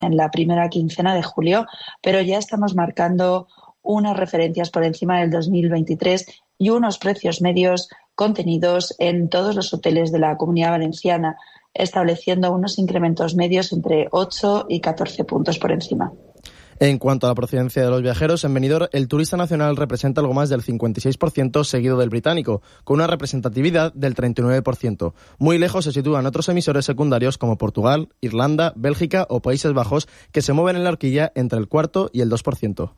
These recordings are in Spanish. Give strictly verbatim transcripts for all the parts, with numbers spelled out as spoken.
en la primera quincena de julio, pero ya estamos marcando unas referencias por encima del dos mil veintitrés y unos precios medios contenidos en todos los hoteles de la Comunidad Valenciana, estableciendo unos incrementos medios entre ocho y catorce puntos por encima. En cuanto a la procedencia de los viajeros, en Benidorm el turista nacional representa algo más del cincuenta y seis por ciento, seguido del británico, con una representatividad del treinta y nueve por ciento. Muy lejos se sitúan otros emisores secundarios como Portugal, Irlanda, Bélgica o Países Bajos, que se mueven en la horquilla entre el cuarto y el dos por ciento.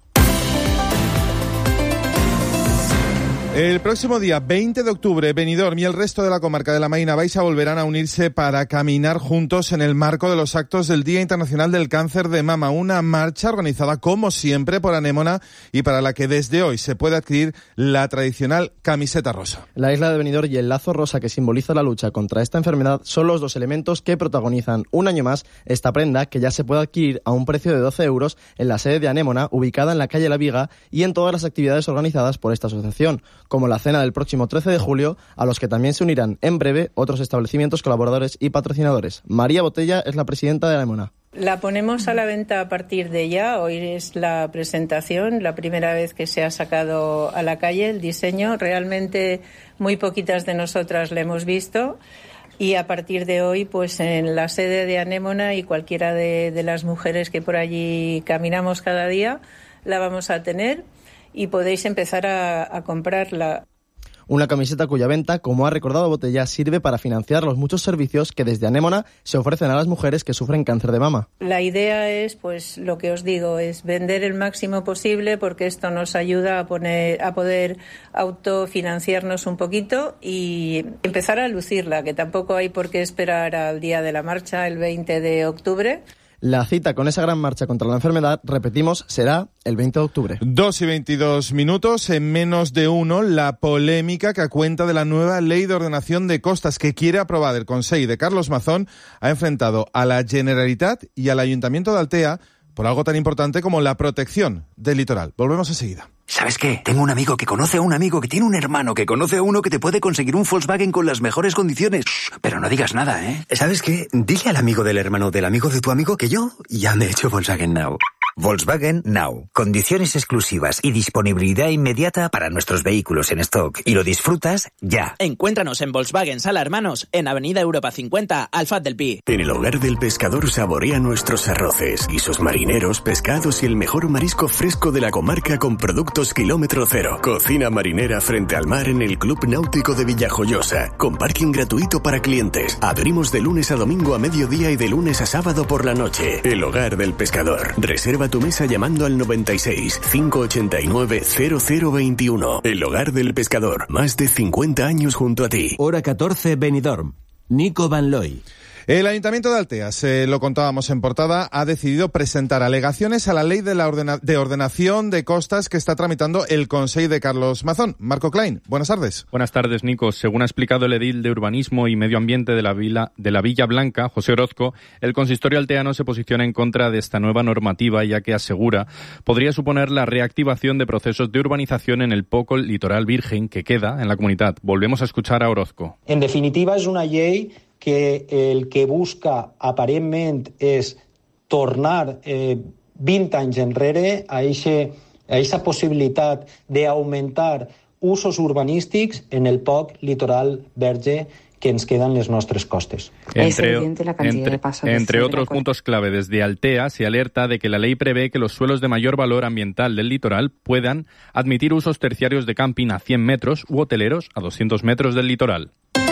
El próximo día veinte de octubre, Benidorm y el resto de la comarca de la Maina Baixa volverán a unirse para caminar juntos en el marco de los actos del Día Internacional del Cáncer de Mama, una marcha organizada como siempre por Anémona y para la que desde hoy se puede adquirir la tradicional camiseta rosa. La isla de Benidorm y el lazo rosa que simboliza la lucha contra esta enfermedad son los dos elementos que protagonizan un año más esta prenda, que ya se puede adquirir a un precio de doce euros en la sede de Anémona, ubicada en la calle La Viga, y en todas las actividades organizadas por esta asociación, como la cena del próximo trece de julio, a los que también se unirán en breve otros establecimientos colaboradores y patrocinadores. María Botella es la presidenta de Anémona. La ponemos a la venta a partir de ya. Hoy es la presentación, la primera vez que se ha sacado a la calle el diseño. Realmente muy poquitas de nosotras la hemos visto. Y a partir de hoy, pues en la sede de Anémona y cualquiera de, de las mujeres que por allí caminamos cada día, la vamos a tener y podéis empezar a, a comprarla. Una camiseta cuya venta, como ha recordado Botella, sirve para financiar los muchos servicios que desde Anémona se ofrecen a las mujeres que sufren cáncer de mama. La idea es, pues lo que os digo, es vender el máximo posible, porque esto nos ayuda a, poner, a poder autofinanciarnos un poquito y empezar a lucirla, que tampoco hay por qué esperar al día de la marcha, el veinte de octubre. La cita con esa gran marcha contra la enfermedad, repetimos, será el veinte de octubre. Dos y veintidós minutos, en menos de uno, la polémica que a cuenta de la nueva Ley de Ordenación de Costas que quiere aprobar el Consell de Carlos Mazón ha enfrentado a la Generalitat y al Ayuntamiento de Altea por algo tan importante como la protección del litoral. Volvemos enseguida. ¿Sabes qué? Tengo un amigo que conoce a un amigo que tiene un hermano que conoce a uno que te puede conseguir un Volkswagen con las mejores condiciones. Pero no digas nada, ¿eh? ¿Sabes qué? Dile al amigo del hermano del amigo de tu amigo que yo ya me he hecho Volkswagen Now. Volkswagen Now. Condiciones exclusivas y disponibilidad inmediata para nuestros vehículos en stock. Y lo disfrutas ya. Encuéntranos en Volkswagen Sala Hermanos, en Avenida Europa cincuenta, Alfaz del Pi. En el Hogar del Pescador saborea nuestros arroces, guisos marineros, pescados y el mejor marisco fresco de la comarca con productos kilómetro cero. Cocina marinera frente al mar en el Club Náutico de Villajoyosa, con parking gratuito para clientes. Abrimos de lunes a domingo a mediodía y de lunes a sábado por la noche. El Hogar del Pescador. Reserva tu mesa llamando al noventa y seis, cinco ochenta y nueve, cero cero veintiuno. El Hogar del Pescador. Más de cincuenta años junto a ti. Hora catorce, Benidorm. Nico Van Looy. El Ayuntamiento de Altea, se lo contábamos en portada, ha decidido presentar alegaciones a la ley de, la ordena- de ordenación de costas que está tramitando el Consell de Carlos Mazón. Marco Klein, buenas tardes. Buenas tardes, Nico. Según ha explicado el edil de Urbanismo y Medio Ambiente de la, Vila, de la Villa Blanca, José Orozco, el consistorio alteano se posiciona en contra de esta nueva normativa, ya que asegura podría suponer la reactivación de procesos de urbanización en el poco litoral virgen que queda en la comunitat. Volvemos a escuchar a Orozco. En definitiva, és una llei que el que busca aparentment és tornar eh, vint anys enrere a aquesta possibilitat d'augmentar usos urbanístics en el poc litoral verge que ens quedan les nostres costes. Entre, entre, entre otros puntos clave, desde Altea se alerta de que la ley prevé que los suelos de mayor valor ambiental del litoral puedan admitir usos terciarios de camping a cien metros u hoteleros a doscientos metros del litoral.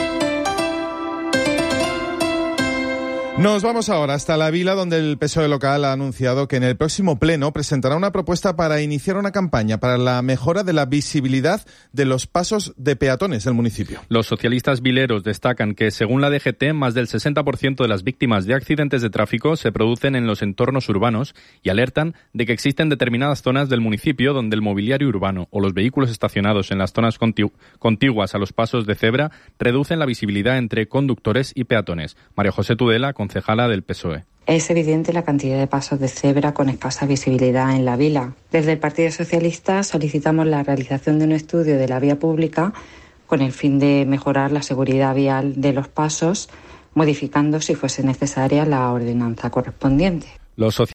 Nos vamos ahora hasta la Vila, donde el P S O E local ha anunciado que en el próximo pleno presentará una propuesta para iniciar una campaña para la mejora de la visibilidad de los pasos de peatones del municipio. Los socialistas vileros destacan que, según la D G T, más del sesenta por ciento de las víctimas de accidentes de tráfico se producen en los entornos urbanos y alertan de que existen determinadas zonas del municipio donde el mobiliario urbano o los vehículos estacionados en las zonas contigu- contiguas a los pasos de cebra reducen la visibilidad entre conductores y peatones. María José Tudela, concejala del P S O E. Es evidente la cantidad de pasos de cebra con escasa visibilidad en la vila. Desde el Partido Socialista solicitamos la realización de un estudio de la vía pública con el fin de mejorar la seguridad vial de los pasos, modificando, si fuese necesaria, la ordenanza correspondiente. Los